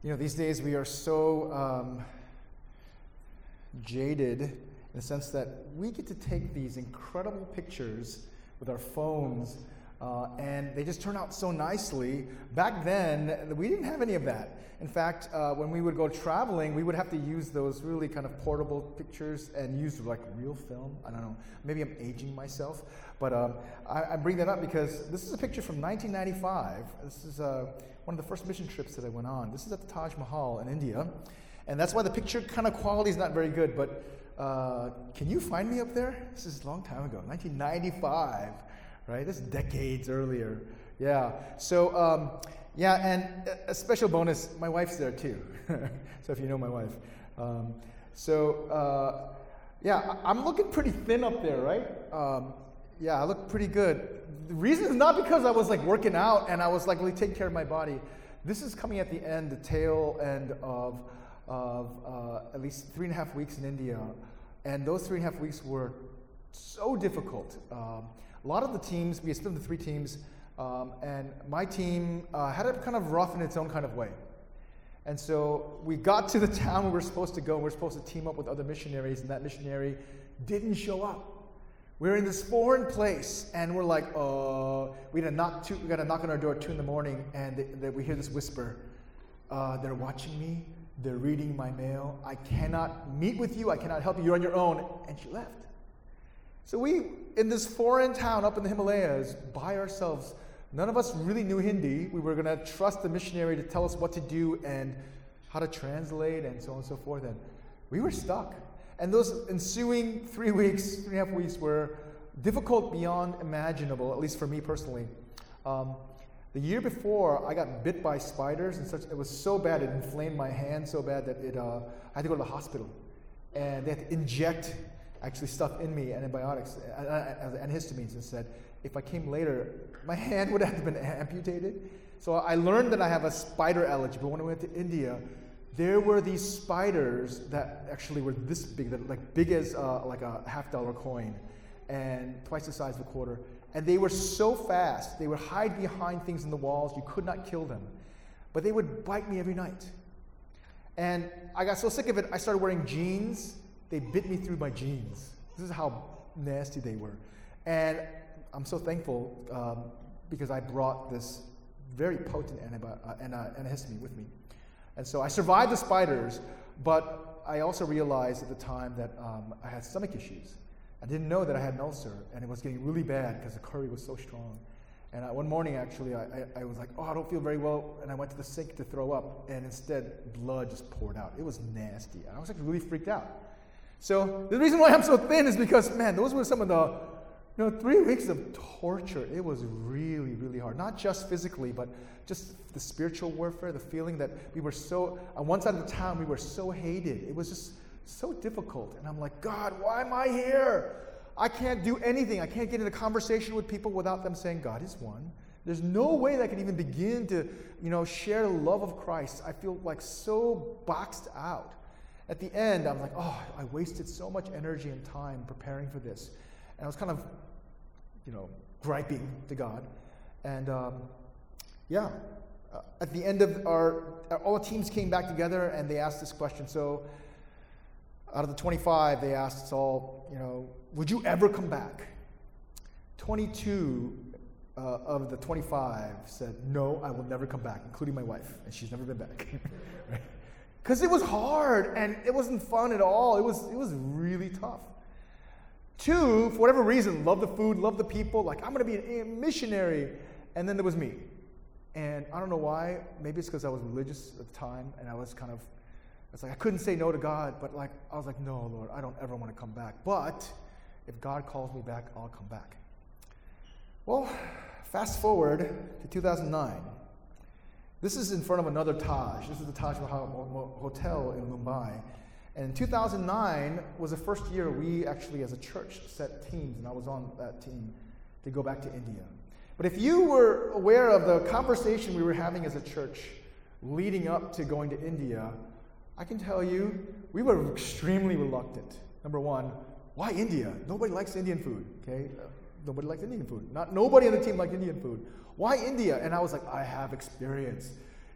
These days we are so jaded in the sense that we get to take these incredible pictures with our phones, and they just turn out so nicely. Back then, we didn't have any of that. In fact, when we would go traveling, we would have to use those really kind of portable pictures and use like real film. I don't know, maybe I'm aging myself, but I bring that up because this is a picture from 1995. This is one of the first mission trips that I went on. This is at the Taj Mahal in India, and that's why the picture kind of quality is not very good, but can you find me up there? This is a long time ago, 1995, right? This is decades earlier. Yeah, so and a special bonus, my wife's there too. So if you know my wife. I'm looking pretty thin up there, right? I look pretty good. The reason is not because I was like working out and I was like really taking care of my body. This is coming at the end, the tail end of at least 3.5 weeks in India. And those 3.5 weeks were so difficult. A lot of the teams, we split into 3 teams, and my team had it kind of rough in its own kind of way. And so we got to the town we were supposed to go, and we were supposed to team up with other missionaries, and that missionary didn't show up. We're in this foreign place, and we're like, we got to knock on our door at 2 a.m, and we hear this whisper, they're watching me, they're reading my mail, I cannot meet with you, I cannot help you, you're on your own, and she left. So we, in this foreign town up in the Himalayas, by ourselves, none of us really knew Hindi. We were going to trust the missionary to tell us what to do and how to translate and so on and so forth. And we were stuck. And those ensuing 3.5 weeks were difficult beyond imaginable, at least for me personally. The year before, I got bit by spiders and such. It was so bad, it inflamed my hand so bad that I had to go to the hospital. And they had to inject actually stuff in me, antibiotics, antihistamines, and said, if I came later, my hand would have been amputated. So I learned that I have a spider allergy, but when I went to India, there were these spiders that actually were this big, that like big as like a $50 coin, and twice the size of a quarter. And they were so fast, they would hide behind things in the walls, you could not kill them. But they would bite me every night. And I got so sick of it, I started wearing jeans. They bit me through my jeans. This is how nasty they were. And I'm so thankful because I brought this very potent antihistamine with me. And so I survived the spiders, but I also realized at the time that I had stomach issues. I didn't know that I had an ulcer, and it was getting really bad because the curry was so strong. And one morning, actually, I was like, I don't feel very well, and I went to the sink to throw up, and instead, blood just poured out. It was nasty. I was like really freaked out. So the reason why I'm so thin is because, man, those were some of the 3 weeks of torture. It was really, really hard. Not just physically, but just the spiritual warfare, the feeling that we were so, on one side of the town, we were so hated. It was just so difficult. And I'm like, God, why am I here? I can't do anything. I can't get into conversation with people without them saying, God is one. There's no way that I can even begin to, share the love of Christ. I feel like so boxed out. At the end, I'm like, I wasted so much energy and time preparing for this. And I was kind of, griping to God. And at the end of all the teams came back together and they asked this question. So out of the 25, they asked us all, would you ever come back? 22 of the 25 said, no, I will never come back, including my wife. And she's never been back. Right? Because it was hard and it wasn't fun at all. It was really tough. 2, for whatever reason, love the food, love the people, like I'm going to be a missionary. And then there was me. And I don't know why. Maybe it's because I was religious at the time and I was it's like I couldn't say no to God, but like I was like, no, Lord, I don't ever want to come back. But if God calls me back, I'll come back. Well, fast forward to 2009. This is in front of another Taj. This is the Taj Mahal Hotel in Mumbai. And in 2009 was the first year we actually, as a church, set teams, and I was on that team, to go back to India. But if you were aware of the conversation we were having as a church leading up to going to India, I can tell you we were extremely reluctant. Number one, why India? Nobody likes Indian food, okay? Nobody likes Indian food. Nobody on the team liked Indian food. Why India? And I was like, I have experience.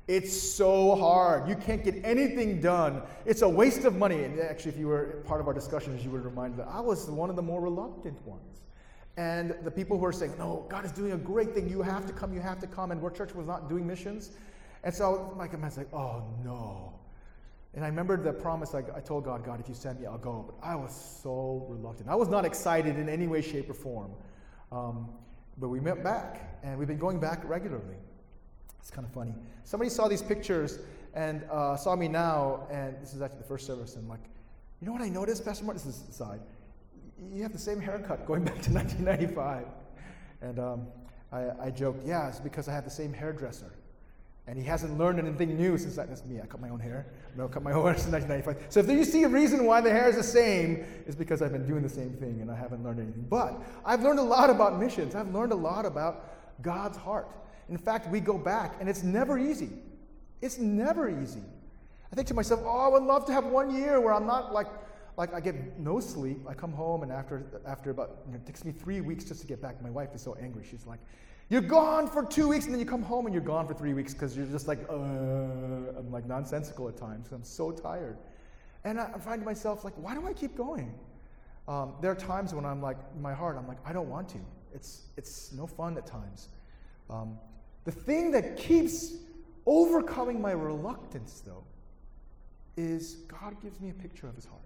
It's so hard. You can't get anything done. It's a waste of money. And actually, if you were part of our discussions, you would remind that I was one of the more reluctant ones. And the people who are saying, no, God is doing a great thing. You have to come, you have to come. And our church was not doing missions. And so my mind's like, oh, no. And I remembered the promise I told God, God, if you send me, I'll go. But I was so reluctant. I was not excited in any way, shape, or form. But we went back, and we've been going back regularly. It's kind of funny. Somebody saw these pictures and saw me now, and this is actually the first service, and like, you know what I noticed, Pastor Martin? This is the side. You have the same haircut going back to 1995. And I joked, yeah, it's because I have the same hairdresser. And he hasn't learned anything new since that's me. I cut my own hair. No, cut my own hair since 1995. So if you see a reason why the hair is the same, it's because I've been doing the same thing and I haven't learned anything. But I've learned a lot about missions. I've learned a lot about God's heart. In fact, we go back, and it's never easy. It's never easy. I think to myself, oh, I would love to have 1 year where I'm not like I get no sleep. I come home, and after about, it takes me 3 weeks just to get back. My wife is so angry. She's like, you're gone for 2 weeks, and then you come home, and you're gone for 3 weeks because you're just like, I'm like nonsensical at times. I'm so tired. And I find myself like, why do I keep going? There are times when I'm like, in my heart, I'm like, I don't want to. It's no fun at times. The thing that keeps overcoming my reluctance, though, is God gives me a picture of his heart.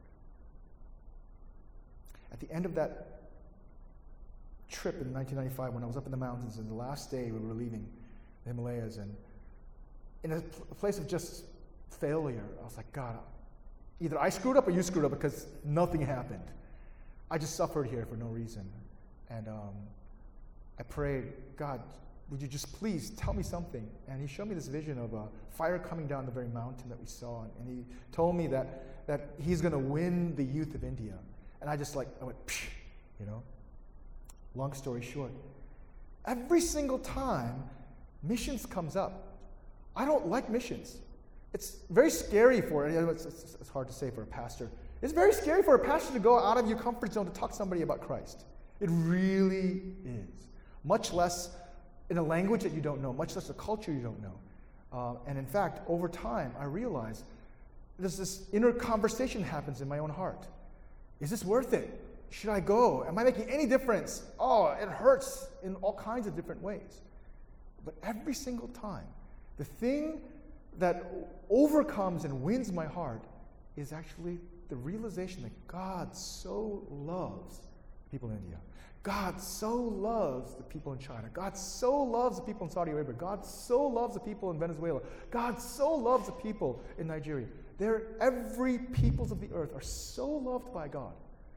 At the end of that trip in 1995, when I was up in the mountains, and the last day we were leaving the Himalayas, and in a place of just failure, I was like, God, either I screwed up or you screwed up, because nothing happened. I just suffered here for no reason. And I prayed, God, would you just please tell me something? And he showed me this vision of a fire coming down the very mountain that we saw. And he told me that he's going to win the youth of India. And I went, psh, Long story short, every single time missions comes up, I don't like missions. It's very scary it's hard to say for a pastor. It's very scary for a pastor to go out of your comfort zone to talk to somebody about Christ. It really is. Much less in a language that you don't know, much less a culture you don't know. And in fact, over time, I realized there's this inner conversation happens in my own heart. Is this worth it? Should I go? Am I making any difference? Oh, it hurts in all kinds of different ways. But every single time, the thing that overcomes and wins my heart is actually the realization that God so loves people in India. God so loves the people in China. God so loves the people in Saudi Arabia. God so loves the people in Venezuela. God so loves the people in Nigeria. Every peoples of the earth are so loved by God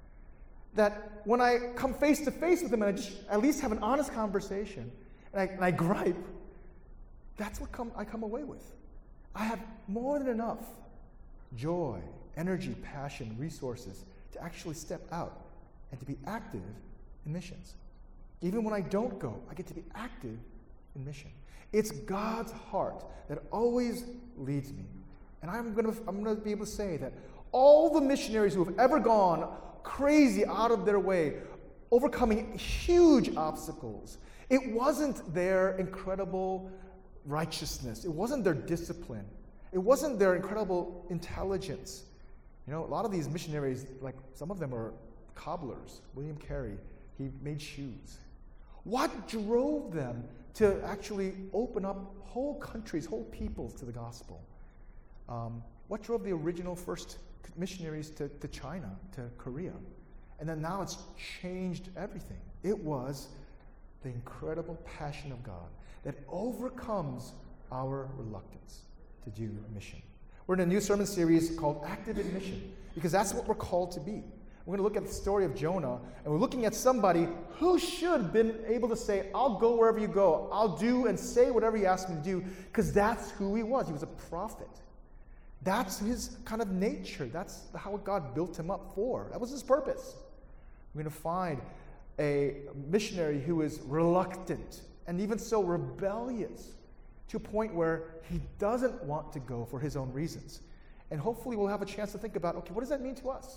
that when I come face to face with them and I just at least have an honest conversation and I gripe, that's what I come away with. I have more than enough joy, energy, passion, resources to actually step out and to be active in missions. Even when I don't go, I get to be active in mission. It's God's heart that always leads me. And I'm going to be able to say that all the missionaries who have ever gone crazy out of their way, overcoming huge obstacles, it wasn't their incredible righteousness. It wasn't their discipline. It wasn't their incredible intelligence. A lot of these missionaries, like some of them are cobblers. William Carey, he made shoes. What drove them to actually open up whole countries, whole peoples to the gospel? What drove the original first missionaries to China, to Korea? And then now it's changed everything. It was the incredible passion of God that overcomes our reluctance to do a mission. We're in a new sermon series called Active in Mission, because that's what we're called to be. We're going to look at the story of Jonah, and we're looking at somebody who should have been able to say, I'll go wherever you go. I'll do and say whatever you ask me to do, because that's who he was. He was a prophet. That's his kind of nature. That's how God built him up for. That was his purpose. We're going to find a missionary who is reluctant and even so rebellious to a point where he doesn't want to go for his own reasons. And hopefully we'll have a chance to think about, okay, what does that mean to us?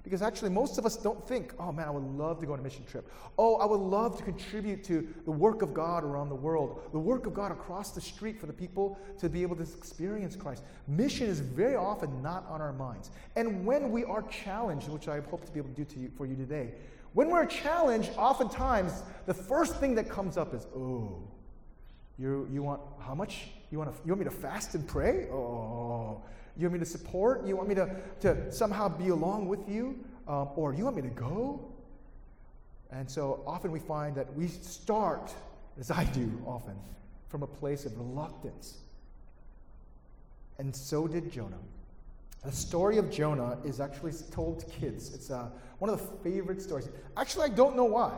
Because actually, most of us don't think, oh man, I would love to go on a mission trip. Oh, I would love to contribute to the work of God around the world, the work of God across the street for the people to be able to experience Christ. Mission is very often not on our minds. And when we are challenged, which I hope to be able to do for you today, when we're challenged, oftentimes the first thing that comes up is, oh, you want how much? You want me to fast and pray? Oh. You want me to support? You want me to somehow be along with you? Or you want me to go? And so often we find that we start, as I do often, from a place of reluctance. And so did Jonah. The story of Jonah is actually told to kids. It's one of the favorite stories. Actually, I don't know why.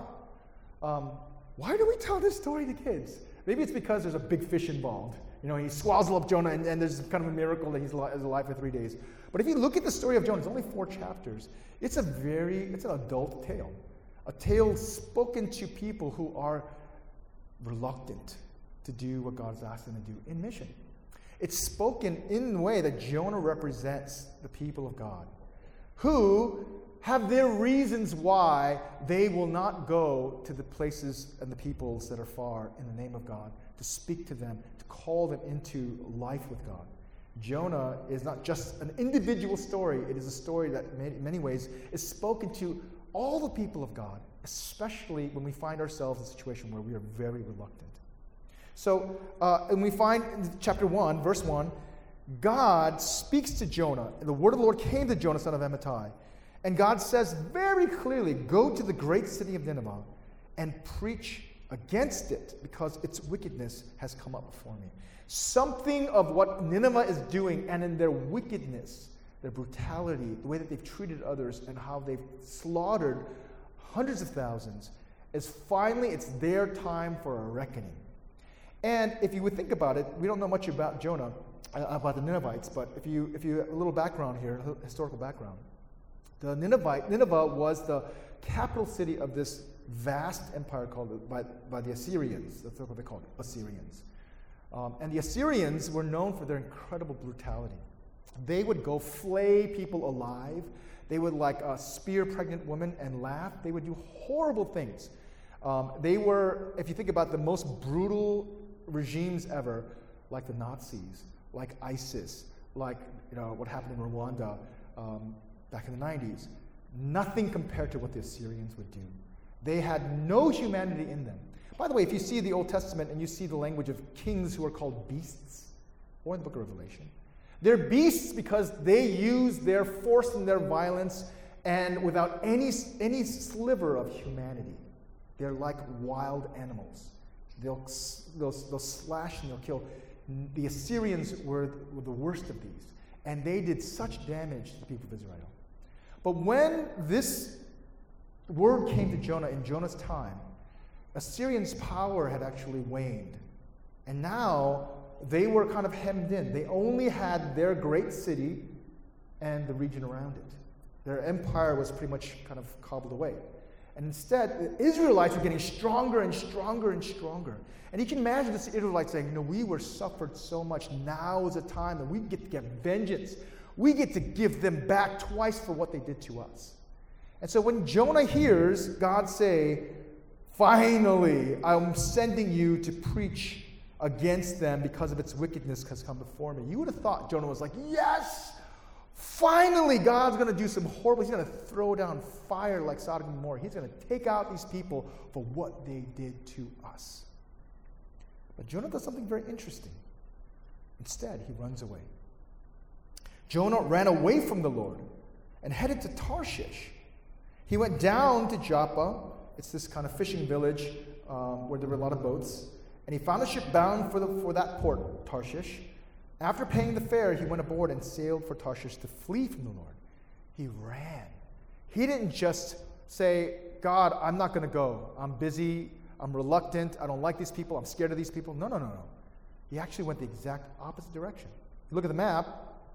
Why do we tell this story to kids? Maybe it's because there's a big fish involved. You know, he swallows up Jonah, and there's kind of a miracle that he's alive for 3 days. But if you look at the story of Jonah, it's only 4 chapters. It's an adult tale. A tale spoken to people who are reluctant to do what God has asked them to do in mission. It's spoken in the way that Jonah represents the people of God, who have their reasons why they will not go to the places and the peoples that are far in the name of God, to speak to them, to call them into life with God. Jonah is not just an individual story. It is a story that in many ways is spoken to all the people of God, especially when we find ourselves in a situation where we are very reluctant. So, and we find in chapter 1, verse 1, God speaks to Jonah, and the word of the Lord came to Jonah, son of Amittai. And God says very clearly, go to the great city of Nineveh and preach against it, because its wickedness has come up before me. Something of what Nineveh is doing, and in their wickedness, their brutality, the way that they've treated others, and how they've slaughtered hundreds of thousands, is finally, it's their time for a reckoning. And if you would think about it, we don't know much about Jonah, about the Ninevites, but if you a little background here, historical background. Nineveh was the capital city of this vast empire called by the Assyrians. That's what they called it, Assyrians. And the Assyrians were known for their incredible brutality. They would go flay people alive. They would spear pregnant women and laugh. They would do horrible things. They were, if you think about the most brutal regimes ever, like the Nazis, like ISIS, like what happened in Rwanda back in the 90s, nothing compared to what the Assyrians would do. They had no humanity in them. By the way, if you see the Old Testament and you see the language of kings who are called beasts, or in the book of Revelation, they're beasts because they use their force and their violence and without any sliver of humanity. They're like wild animals. They'll slash and they'll kill. The Assyrians were the worst of these, and they did such damage to the people of Israel. But when this word came to Jonah in Jonah's time, Assyrians' power had actually waned. And now they were kind of hemmed in. They only had their great city and the region around it. Their empire was pretty much kind of cobbled away. And instead, the Israelites were getting stronger and stronger and stronger. And you can imagine the Israelites saying, we were suffered so much. Now is the time that we get to get vengeance. We get to give them back twice for what they did to us. And so when Jonah hears God say, finally, I'm sending you to preach against them because of its wickedness has come before me, you would have thought Jonah was like, yes! Finally, God's going to do some horrible, he's going to throw down fire like Sodom and Gomorrah. He's going to take out these people for what they did to us. But Jonah does something very interesting. Instead, he runs away. Jonah ran away from the Lord and headed to Tarshish. He went down to Joppa. It's this kind of fishing village where there were a lot of boats. And he found a ship bound for that port, Tarshish. After paying the fare, he went aboard and sailed for Tarshish to flee from the Lord. He ran. He didn't just say, God, I'm not going to go. I'm busy. I'm reluctant. I don't like these people. I'm scared of these people. No. He actually went the exact opposite direction. If you look at the map,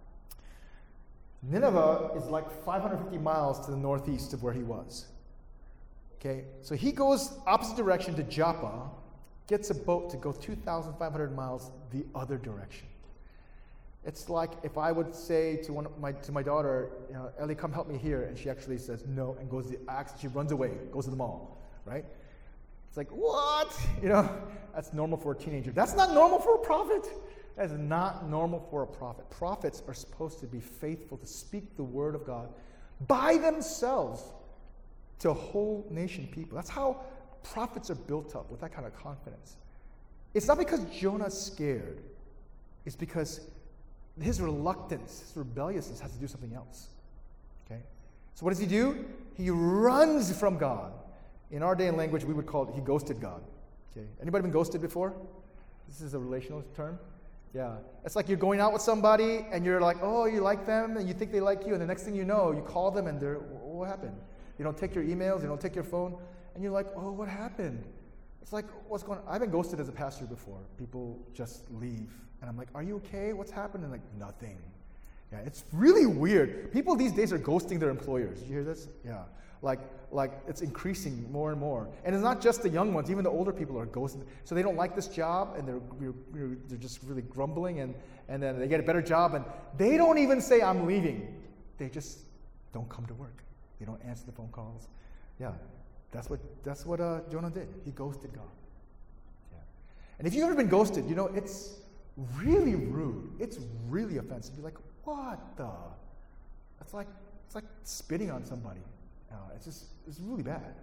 Nineveh is like 550 miles to the northeast of where he was. Okay, so he goes opposite direction to Joppa, gets a boat to go 2,500 miles the other direction. It's like if I would say to my daughter, Ellie, come help me here, and she actually says no and she runs away, goes to the mall, right? It's like, what? That's normal for a teenager. That's not normal for a prophet. That is not normal for a prophet. Prophets are supposed to be faithful to speak the word of God by themselves to a whole nation people. That's how prophets are built up, with that kind of confidence. It's not because Jonah's scared. It's because his reluctance, his rebelliousness has to do something else. Okay? So what does he do? He runs from God. In our day and language, we would call it, he ghosted God. Okay? Anybody been ghosted before? This is a relational term. Yeah. It's like you're going out with somebody and you're like, oh, you like them and you think they like you, and the next thing you know, you call them and what happened? You don't take your emails, you don't take your phone, and you're like, oh, what happened? It's like, what's going on? I've been ghosted as a pastor before. People just leave. And I'm like, are you okay? What's happened? And like, nothing. Yeah, it's really weird. People these days are ghosting their employers. Did you hear this? Yeah. Like it's increasing more and more. And it's not just the young ones, even the older people are ghosting. So they don't like this job and they're just really grumbling, and then they get a better job and they don't even say I'm leaving. They just don't come to work. They don't answer the phone calls. Yeah. That's what Jonah did. He ghosted God. Yeah. And if you've ever been ghosted, it's really rude. It's really offensive. You're like, what the? It's like spitting on somebody. It's really bad.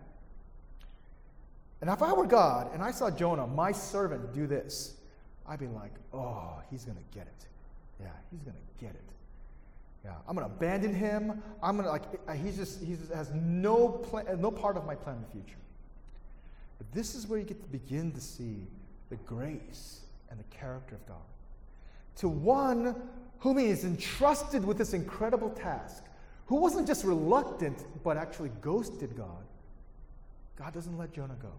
And if I were God and I saw Jonah, my servant, do this, I'd be like, oh, he's gonna get it. Yeah, he's gonna get it. Yeah, I'm gonna abandon him. I'm gonna he has no part of my plan in the future. But this is where you get to begin to see the grace and the character of God. To one whom he is entrusted with this incredible task, who wasn't just reluctant, but actually ghosted God, God doesn't let Jonah go.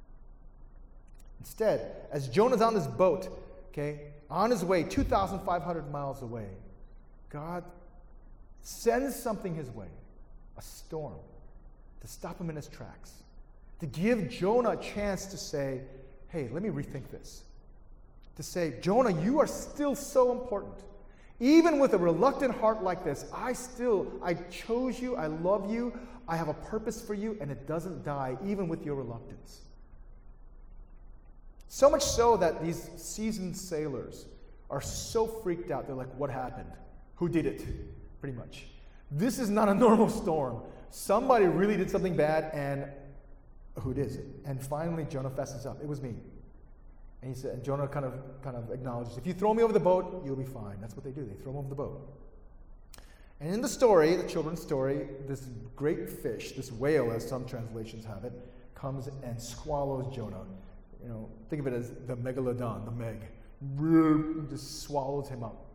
Instead, as Jonah's on this boat, on his way, 2,500 miles away, God sends something his way, a storm, to stop him in his tracks, to give Jonah a chance to say, hey, let me rethink this. To say, Jonah, you are still so important. Even with a reluctant heart like this, I chose you, I love you, I have a purpose for you, and it doesn't die, even with your reluctance. So much so that these seasoned sailors are so freaked out. They're like, what happened? Who did it? Pretty much. This is not a normal storm. Somebody really did something bad, and who did it? And finally, Jonah fesses up. It was me. And he said, and Jonah kind of acknowledges, if you throw me over the boat, you'll be fine. That's what they do. They throw him over the boat. And in the story, the children's story, this great fish, this whale, as some translations have it, comes and swallows Jonah. Think of it as the megalodon, the Meg. Just swallows him up.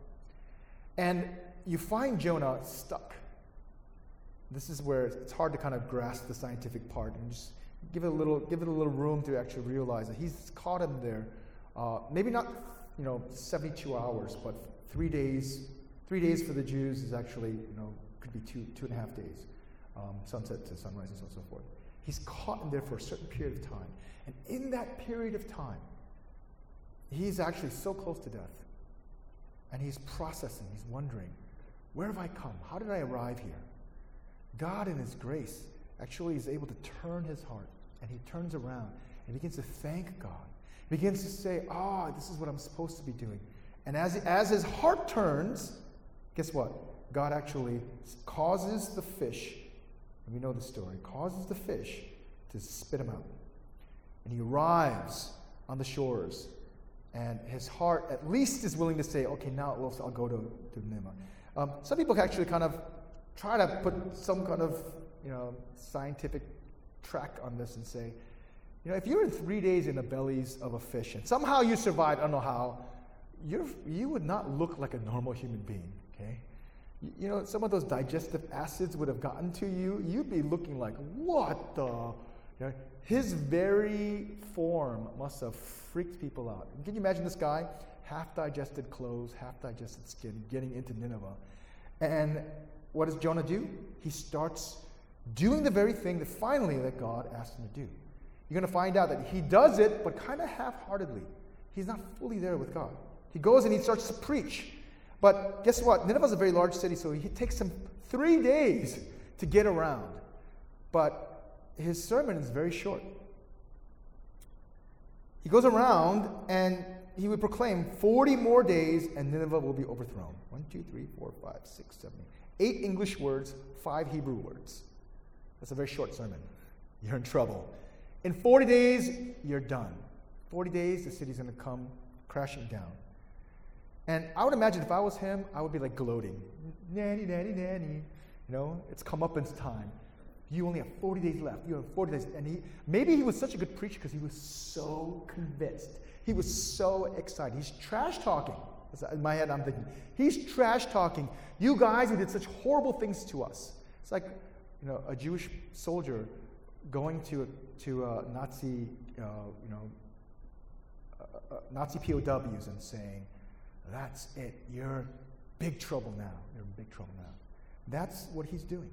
And you find Jonah stuck. This is where it's hard to kind of grasp the scientific part, and just give it a little room to actually realize that he's caught him there. Maybe not 72 hours, but 3 days. 3 days for the Jews is actually could be two and a half days, sunset to sunrise and so on and so forth. He's caught in there for a certain period of time, and in that period of time, he's actually so close to death, and he's processing. He's wondering, where have I come? How did I arrive here? God, in His grace, actually is able to turn his heart, and he turns around and begins to thank God. He begins to say, this is what I'm supposed to be doing. And as his heart turns, guess what? God actually causes the fish, and we know the story, causes the fish to spit him out. And he arrives on the shores, and his heart at least is willing to say, okay, now I'll go to Nineveh. Some people actually kind of try to put some kind of scientific track on this and say, if you're in 3 days in the bellies of a fish and somehow you survived, I don't know how, you would not look like a normal human being, okay? Some of those digestive acids would have gotten to you. You'd be looking like, what the? His very form must have freaked people out. Can you imagine this guy, half-digested clothes, half-digested skin, getting into Nineveh? And what does Jonah do? He starts doing the very thing that God asked him to do. You're going to find out that he does it, but kind of half-heartedly. He's not fully there with God. He goes and he starts to preach. But guess what? Nineveh's a very large city, so it takes him 3 days to get around. But his sermon is very short. He goes around and he would proclaim 40 more days and Nineveh will be overthrown. 1, 2, 3, 4, 5, 6, 7, 8 English words, 5 Hebrew words. That's a very short sermon. You're in trouble. In 40 days, you're done. 40 days, the city's going to come crashing down. And I would imagine if I was him, I would be like gloating. Nanny, nanny, nanny. You know, it's comeuppance time. You only have 40 days left. You have 40 days. And maybe he was such a good preacher because he was so convinced. He was so excited. He's trash talking. In my head, I'm thinking, he's trash talking. You guys who did such horrible things to us. It's like, you know, a Jewish soldier going to a Nazi, Nazi POWs and saying, "That's it. You're in big trouble now. You're in big trouble now." That's what he's doing.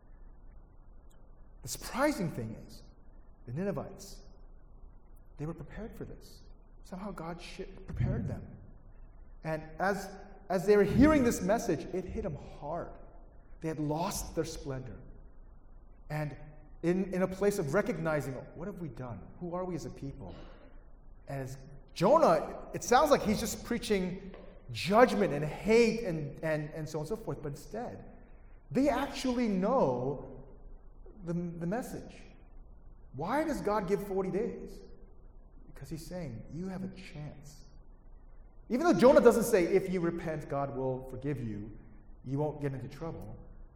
The surprising thing is, the Ninevites, they were prepared for this. Somehow God prepared them. And as they were hearing this message, it hit them hard. They had lost their splendor. And in a place of recognizing, what have we done? Who are we as a people? And as Jonah, it sounds like he's just preaching judgment and hate and so on and so forth. But instead, they actually know the message. Why does God give 40 days? Because he's saying, you have a chance. Even though Jonah doesn't say, if you repent, God will forgive you, you won't get into trouble.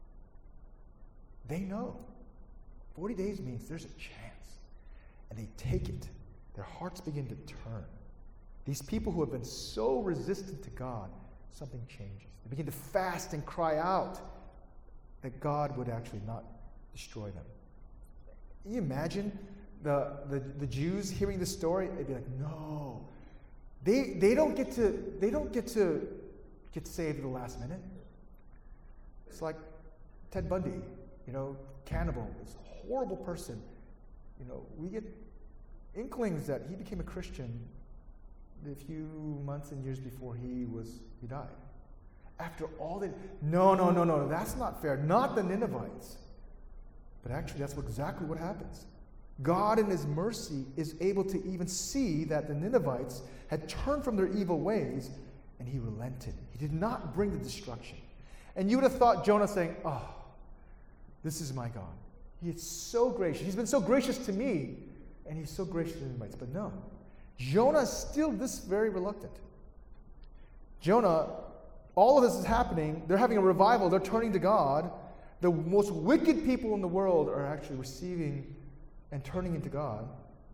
They know. 40 days means there's a chance. And they take it. Their hearts begin to turn. These people who have been so resistant to God, something changes. They begin to fast and cry out that God would actually not destroy them. Can you imagine the Jews hearing this story? They'd be like, no. They don't get to get saved at the last minute. It's like Ted Bundy, cannibal, this horrible person. We get inklings that he became a Christian a few months and years before he died. After all that, no, that's not fair. Not the Ninevites. But actually, that's exactly what happens. God in his mercy is able to even see that the Ninevites had turned from their evil ways, and he relented. He did not bring the destruction. And you would have thought Jonah saying, oh, this is my God. He is so gracious. He's been so gracious to me, and he's so gracious to the Ninevites. But no, Jonah is still this very reluctant. Jonah, all of this is happening. They're having a revival. They're turning to God. The most wicked people in the world are actually receiving and turning into God.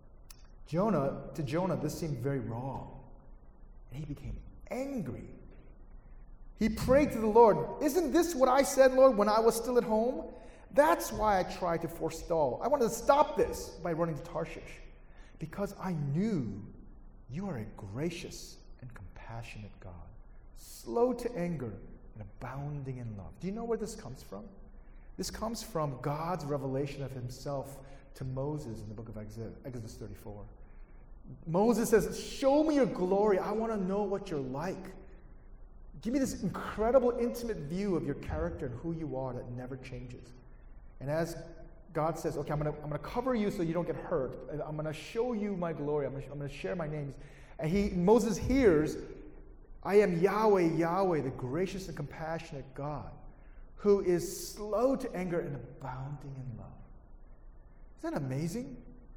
To Jonah, this seemed very wrong. And he became angry. He prayed to the Lord, isn't this what I said, Lord, when I was still at home? That's why I tried to forestall. I wanted to stop this by running to Tarshish, because I knew you are a gracious and compassionate God, slow to anger and abounding in love. Do you know where this comes from? This comes from God's revelation of himself to Moses in the book of Exodus 34. Moses says, show me your glory. I want to know what you're like. Give me this incredible, intimate view of your character and who you are that never changes. And as God says, okay, I'm going to cover you so you don't get hurt. I'm going to show you my glory. I'm going to share my names. And Moses hears, I am Yahweh, Yahweh, the gracious and compassionate God, who is slow to anger and abounding in love. Isn't that amazing?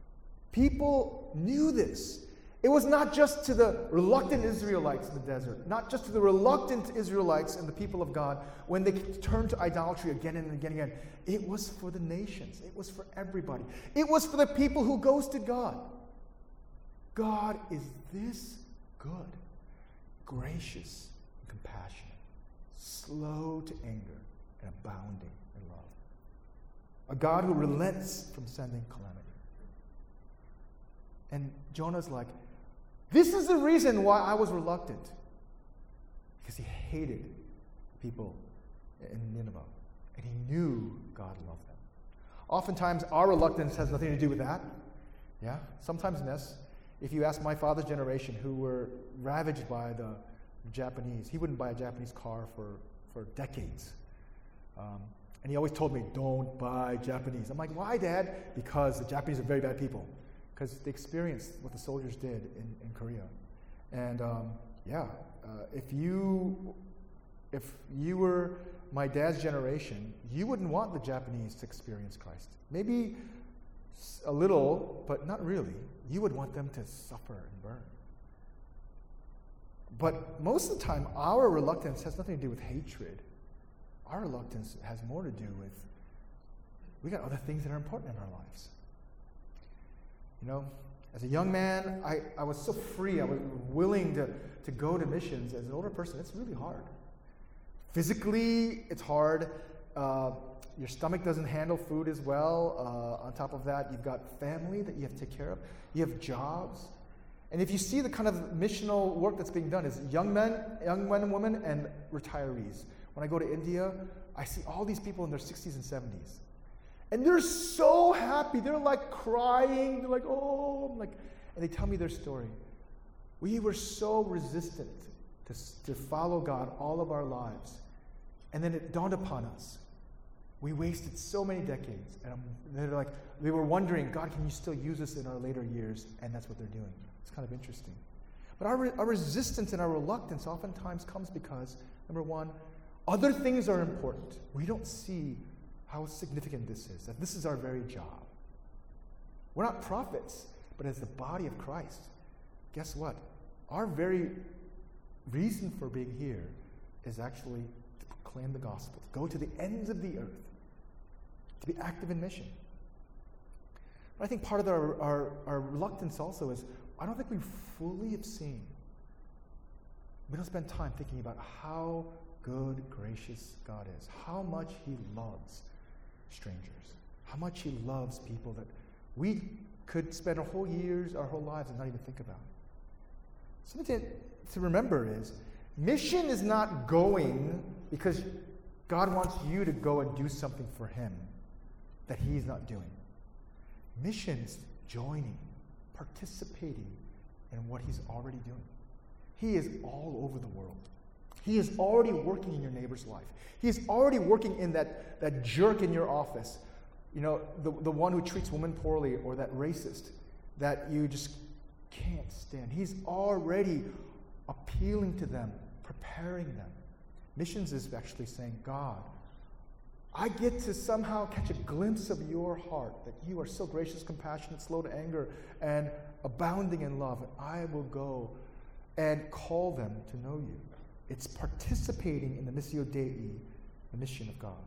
People knew this. It was not just to the reluctant Israelites in the desert, not just to the reluctant Israelites and the people of God when they turned to idolatry again and again and again. It was for the nations. It was for everybody. It was for the people who ghosted God. God is this good, gracious and compassionate, slow to anger and abounding in love. A God who relents from sending calamity. And Jonah's like, this is the reason why I was reluctant. Because he hated people in Nineveh. And he knew God loved them. Oftentimes, our reluctance has nothing to do with that. Yeah? Sometimes, yes. If you ask my father's generation, who were ravaged by the Japanese. He wouldn't buy a Japanese car for decades. And he always told me, don't buy Japanese. I'm like, why, Dad? Because the Japanese are very bad people. Because they experienced what the soldiers did in Korea. And if you were my dad's generation, you wouldn't want the Japanese to experience Christ. Maybe a little, but not really. You would want them to suffer and burn. But most of the time, our reluctance has nothing to do with hatred. Our reluctance has more to do with, we got other things that are important in our lives. You know, as a young man, I was so free. I was willing to go to missions. As an older person, it's really hard. Physically, it's hard. Your stomach doesn't handle food as well. On top of that, you've got family that you have to take care of. You have jobs. And if you see the kind of missional work that's being done is young men and women, and retirees. When I go to India, I see all these people in their 60s and 70s. And they're so happy. They're like crying. They're like, oh, and they tell me their story. We were so resistant to follow God all of our lives. And then it dawned upon us. We wasted so many decades. And they were wondering, God, can you still use us in our later years? And that's what they're doing. It's kind of interesting. But our resistance and our reluctance oftentimes comes because, number one, other things are important. We don't see how significant this is, that this is our very job. We're not prophets, but as the body of Christ, guess what? Our very reason for being here is actually to proclaim the gospel, to go to the ends of the earth, to be active in mission. But I think part of our reluctance also is, I don't think we fully have seen. We don't spend time thinking about how good, gracious God is, how much He loves strangers, how much He loves people that we could spend our whole lives and not even think about. Something to remember is, mission is not going because God wants you to go and do something for Him that He's not doing. Mission is joining, participating in what He's already doing. He is all over the world. He is already working in your neighbor's life. He is already working in that jerk in your office, you know, the one who treats women poorly, or that racist that you just can't stand. He's already appealing to them, preparing them. Missions is actually saying, God, I get to somehow catch a glimpse of your heart, that you are so gracious, compassionate, slow to anger, and abounding in love. And I will go and call them to know you. It's participating in the Missio Dei, the mission of God.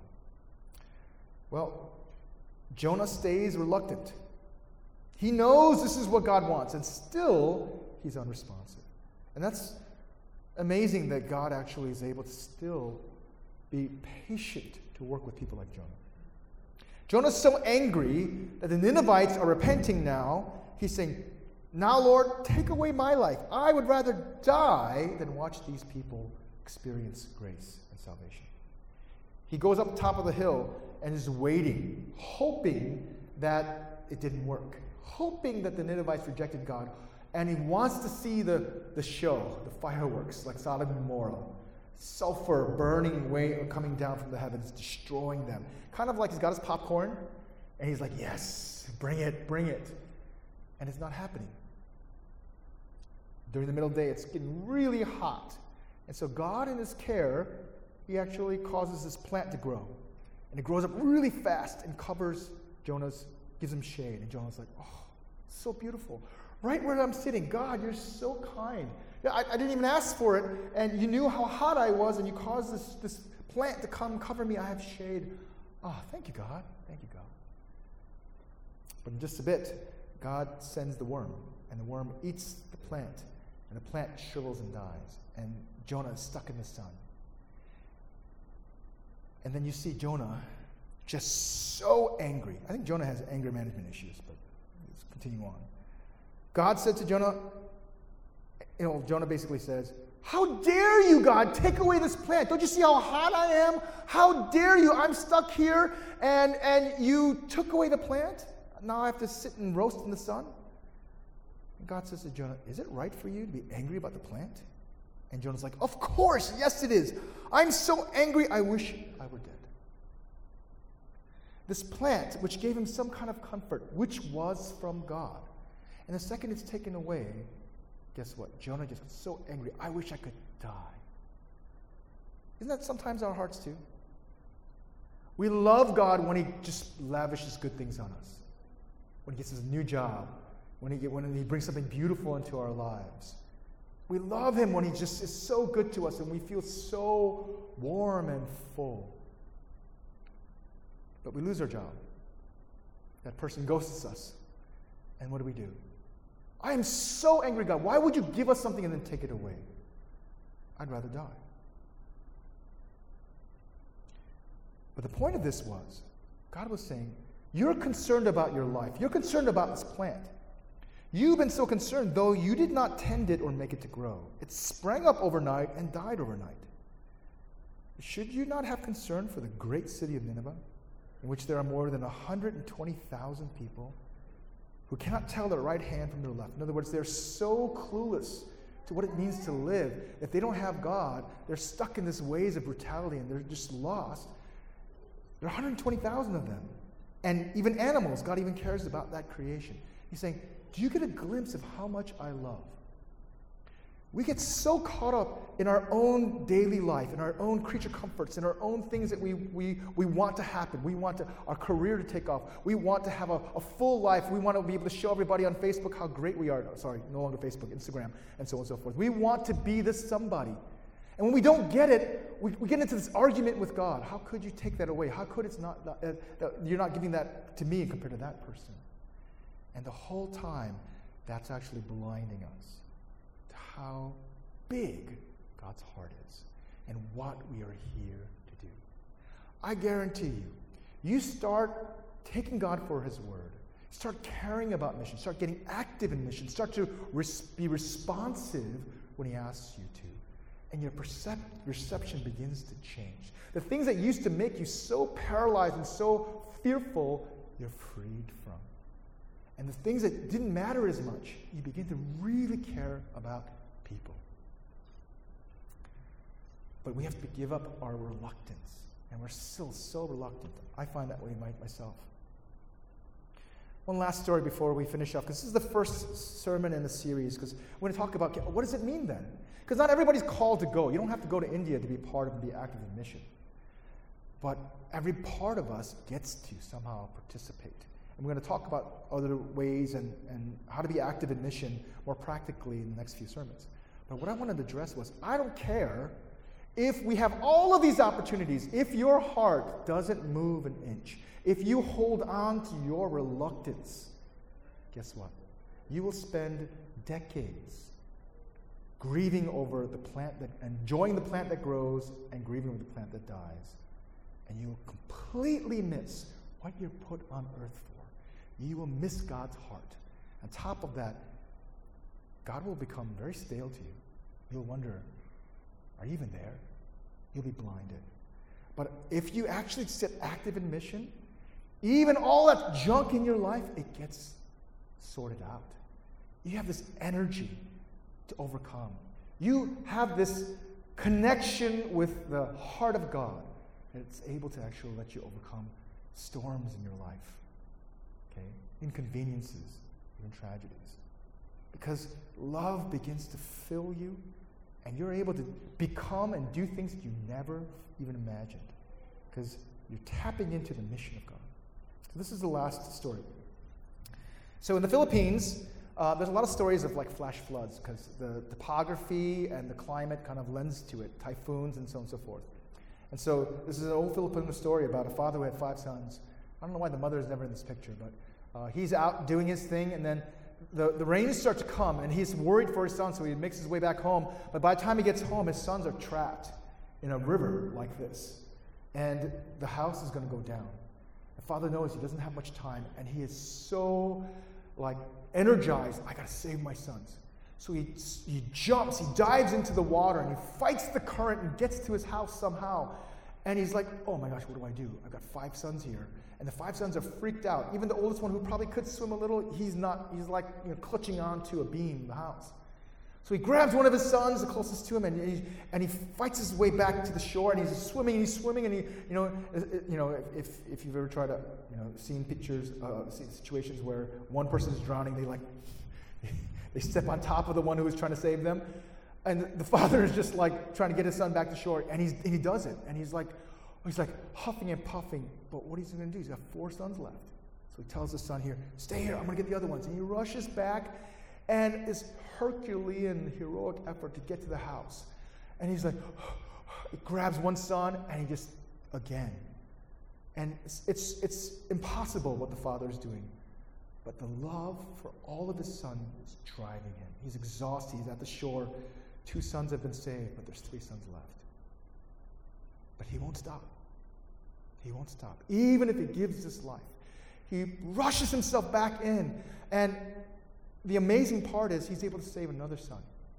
Well, Jonah stays reluctant. He knows this is what God wants, and still he's unresponsive. And that's amazing that God actually is able to still be patient to work with people like Jonah. Jonah's so angry that the Ninevites are repenting now. He's saying, now, Lord, take away my life. I would rather die than watch these people experience grace and salvation. He goes up top of the hill and is waiting, hoping that it didn't work, hoping that the Ninevites rejected God, and he wants to see the show, the fireworks, like Sodom and Gomorrah. Sulfur burning way coming down from the heavens, destroying them. Kind of like he's got his popcorn, and he's like, yes, bring it, bring it. And it's not happening. During the middle of the day, it's getting really hot. And so God, in His care, He actually causes this plant to grow. And it grows up really fast and covers Jonah's, gives him shade. And Jonah's like, oh, so beautiful. Right where I'm sitting, God, you're so kind. I didn't even ask for it, and you knew how hot I was, and you caused this plant to come cover me. I have shade. Oh, thank you, God. Thank you, God. But in just a bit, God sends the worm, and the worm eats the plant, and the plant shrivels and dies, and Jonah is stuck in the sun. And then you see Jonah just so angry. I think Jonah has anger management issues, but let's continue on. God said to Jonah, Jonah basically says, how dare you, God, take away this plant? Don't you see how hot I am? How dare you? I'm stuck here, and you took away the plant? Now I have to sit and roast in the sun? And God says to Jonah, is it right for you to be angry about the plant And Jonah's like, of course, yes it is. I'm so angry, I wish I were dead. This plant, which gave him some kind of comfort, which was from God. And the second it's taken away, guess what? Jonah just gets so angry, I wish I could die. Isn't that sometimes our hearts too? We love God when he just lavishes good things on us. When he gets us a new job. When he brings something beautiful into our lives. We love him when he just is so good to us and we feel so warm and full. But we lose our job. That person ghosts us. And what do? I am so angry, God. Why would you give us something and then take it away? I'd rather die. But the point of this was, God was saying, you're concerned about your life. You're concerned about this plant. You've been so concerned, though you did not tend it or make it to grow. It sprang up overnight and died overnight. Should you not have concern for the great city of Nineveh, in which there are more than 120,000 people who cannot tell their right hand from their left? In other words, they're so clueless to what it means to live. If they don't have God, they're stuck in this ways of brutality and they're just lost. There are 120,000 of them. And even animals, God even cares about that creation. He's saying, do you get a glimpse of how much I love? We get so caught up in our own daily life, in our own creature comforts, in our own things that we want to happen. We want our career to take off. We want to have a full life. We want to be able to show everybody on Facebook how great we are. Sorry, no longer Facebook, Instagram, and so on and so forth. We want to be this somebody. And when we don't get it, we get into this argument with God. How could you take that away? How could you're not giving that to me compared to that person? And the whole time, that's actually blinding us to how big God's heart is and what we are here to do. I guarantee you start taking God for his word, start caring about mission, start getting active in mission, start to be responsive when he asks you to. And your perception begins to change. The things that used to make you so paralyzed and so fearful, you're freed from. And the things that didn't matter as much, you begin to really care about people. But we have to give up our reluctance. And we're still so reluctant. I find that way myself. One last story before we finish off, because this is the first sermon in the series, because we're going to talk about what does it mean then? Because not everybody's called to go. You don't have to go to India to be part of and be active in mission. But every part of us gets to somehow participate. And we're going to talk about other ways and how to be active in mission more practically in the next few sermons. But what I wanted to address was, I don't care if we have all of these opportunities, if your heart doesn't move an inch, if you hold on to your reluctance, guess what? You will spend decades grieving over the plant enjoying the plant that grows and grieving over the plant that dies. And you will completely miss what you're put on earth for. You will miss God's heart. On top of that, God will become very stale to you. You'll wonder, are you even there? You'll be blinded. But if you actually sit active in mission, even all that junk in your life, it gets sorted out. You have this energy to overcome. You have this connection with the heart of God that it's able to actually let you overcome storms in your life, okay? Inconveniences, even tragedies. Because love begins to fill you, and you're able to become and do things that you never even imagined, because you're tapping into the mission of God. So this is the last story. So in the Philippines, there's a lot of stories of like flash floods because the topography and the climate kind of lends to it, typhoons and so on and so forth. And so this is an old Filipino story about a father who had 5 sons. I don't know why the mother is never in this picture, but he's out doing his thing, and then the rains start to come, and he's worried for his sons, so he makes his way back home. But by the time he gets home, his sons are trapped in a river like this, and the house is going to go down. The father knows he doesn't have much time, and he is so energized. I got to save my sons. So he jumps, he dives into the water, and he fights the current and gets to his house somehow. And he's like, oh my gosh, what do? I've got 5 sons here. And the 5 sons are freaked out. Even the oldest one, who probably could swim a little, he's not. He's like clutching onto a beam in the house. So he grabs one of his sons, the closest to him, and he fights his way back to the shore, and he's swimming, and he, if you've ever tried to, seen pictures, seen situations where one person is drowning, they step on top of the one who is trying to save them, and the father is just like trying to get his son back to shore, and he does it, and he's like huffing and puffing, but what he's going to do? He's got 4 sons left. So he tells his son here, stay here, I'm going to get the other ones. And he rushes back, and this Herculean, heroic effort to get to the house. And he's like, he grabs one son, and he just, again. And it's impossible what the father is doing. But the love for all of his sons is driving him. He's exhausted, he's at the shore. 2 sons have been saved, but there's 3 sons left. But he won't stop. He won't stop. Even if he gives his life. He rushes himself back in. And the amazing part is he's able to save another son.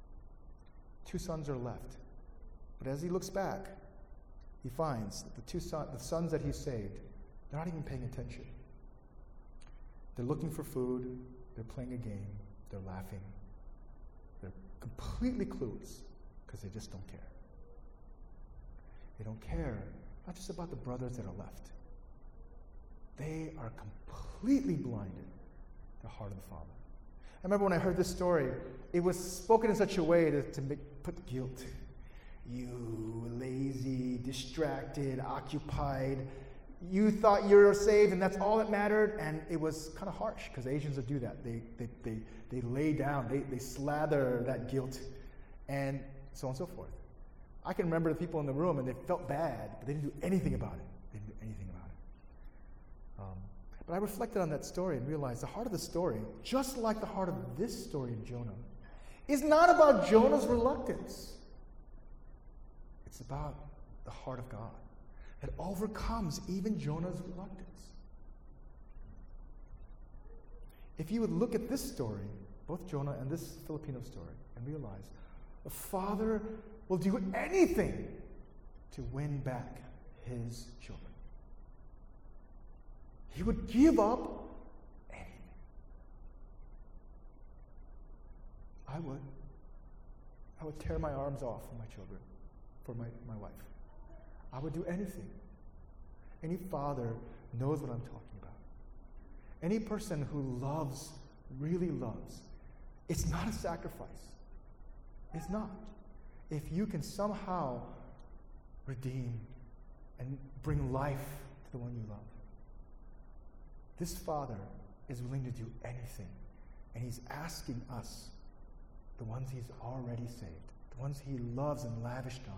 2 sons are left. But as he looks back, he finds that the sons that he saved, they're not even paying attention. They're looking for food. They're playing a game. They're laughing. They're completely clueless because they just don't care. They don't care, not just about the brothers that are left. They are completely blinded to the heart of the Father. I remember when I heard this story, it was spoken in such a way to put guilt. You lazy, distracted, occupied. You thought you were saved and that's all that mattered. And it was kind of harsh because Asians would do that. They lay down, they slather that guilt and so on and so forth. I can remember the people in the room and they felt bad, but they didn't do anything about it. They didn't do anything about it. But I reflected on that story and realized the heart of the story, just like the heart of this story in Jonah, is not about Jonah's reluctance. It's about the heart of God that overcomes even Jonah's reluctance. If you would look at this story, both Jonah and this Filipino story, and realize the Father will do anything to win back his children. He would give up anything. I would tear my arms off for my children, for my wife. I would do anything. Any father knows what I'm talking about. Any person who loves, really loves, it's not a sacrifice. It's not. If you can somehow redeem and bring life to the one you love. This Father is willing to do anything. And he's asking us, the ones he's already saved, the ones he loves and lavished on,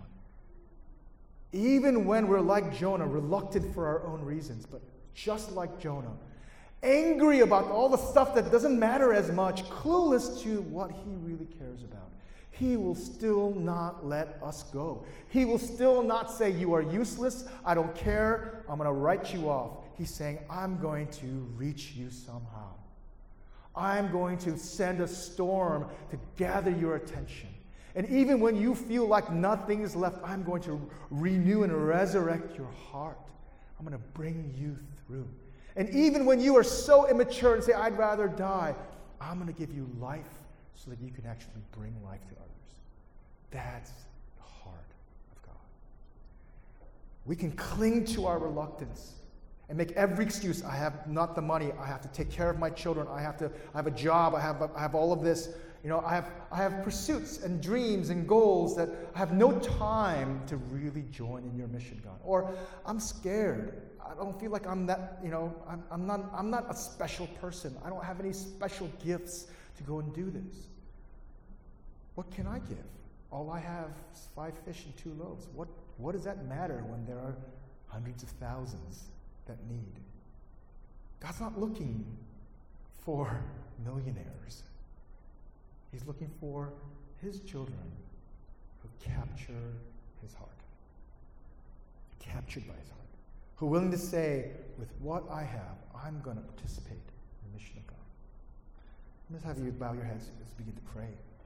even when we're like Jonah, reluctant for our own reasons, but just like Jonah, angry about all the stuff that doesn't matter as much, clueless to what he really cares about, he will still not let us go. He will still not say, you are useless, I don't care, I'm going to write you off. He's saying, I'm going to reach you somehow. I'm going to send a storm to gather your attention. And even when you feel like nothing is left, I'm going to renew and resurrect your heart. I'm going to bring you through. And even when you are so immature and say, I'd rather die, I'm going to give you life so that you can actually bring life to others. That's the heart of God. We can cling to our reluctance and make every excuse. I have not the money. I have to take care of my children. I have a job. I have all of this. I have pursuits and dreams and goals that I have no time to really join in your mission, God. Or I'm scared. I don't feel like I'm that, I'm not a special person. I don't have any special gifts to go and do this. What can I give? All I have is 5 fish and 2 loaves. What does that matter when there are hundreds of thousands that need? God's not looking for millionaires. He's looking for his children who capture his heart. Captured by his heart. Who are willing to say, with what I have, I'm going to participate in the mission of God. Let's have you bow your heads as we begin to pray.